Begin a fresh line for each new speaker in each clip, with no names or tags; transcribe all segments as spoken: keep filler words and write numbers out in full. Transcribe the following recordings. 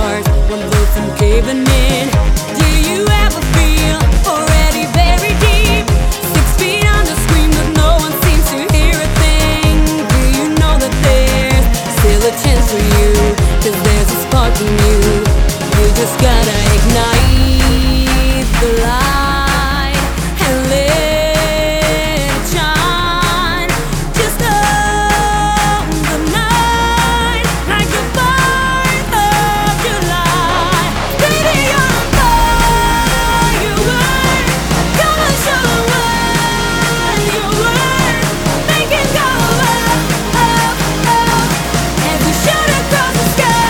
stars, one blow from caving in. Do you ever feel already very deep? Six feet under, scream that no one seems to hear a thing. Do you know that there's still a chance for you? 'Cause there's a spark in you. You just gotta ignite the light and let it shine. Just own the night like the fourth of July. Baby, you're a firework. Come and show the world your worth. Make it go up, up, up as we shoot across the sky.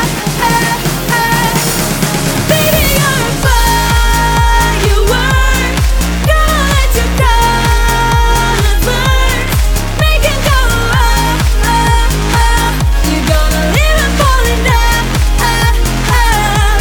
Baby, you're a firework. Come on, let your colors burn. Make it go up, up, up. You're gonna live and fall in love, up, up.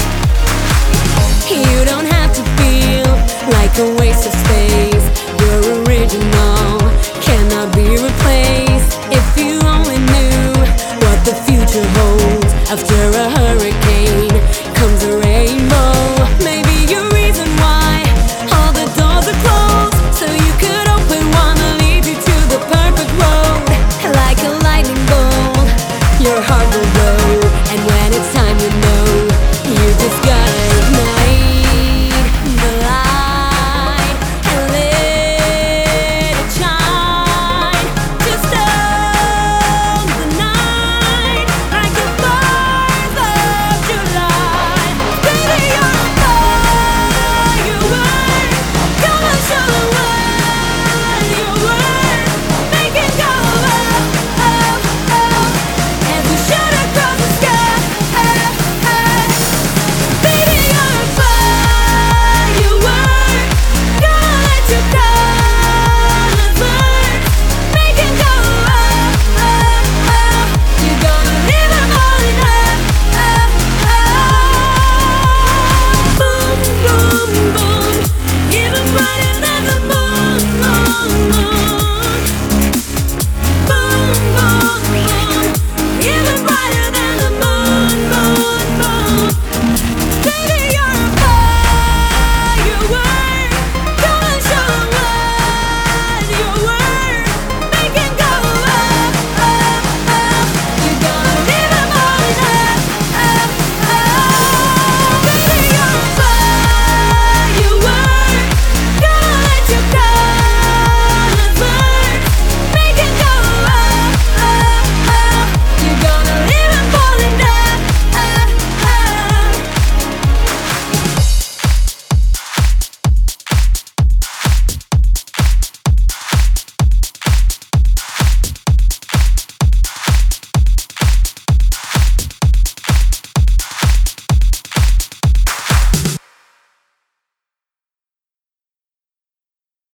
You don't have to feel like a waste of space. You're original, cannot be replaced. If you only knew what the future holds. After a hurricane comes a rainbow. Maybe your reason why all the doors are closed, so you could open one that leads you to the perfect road. Like a lightning bolt, your heart will glow, and when it's time, you know you just gotta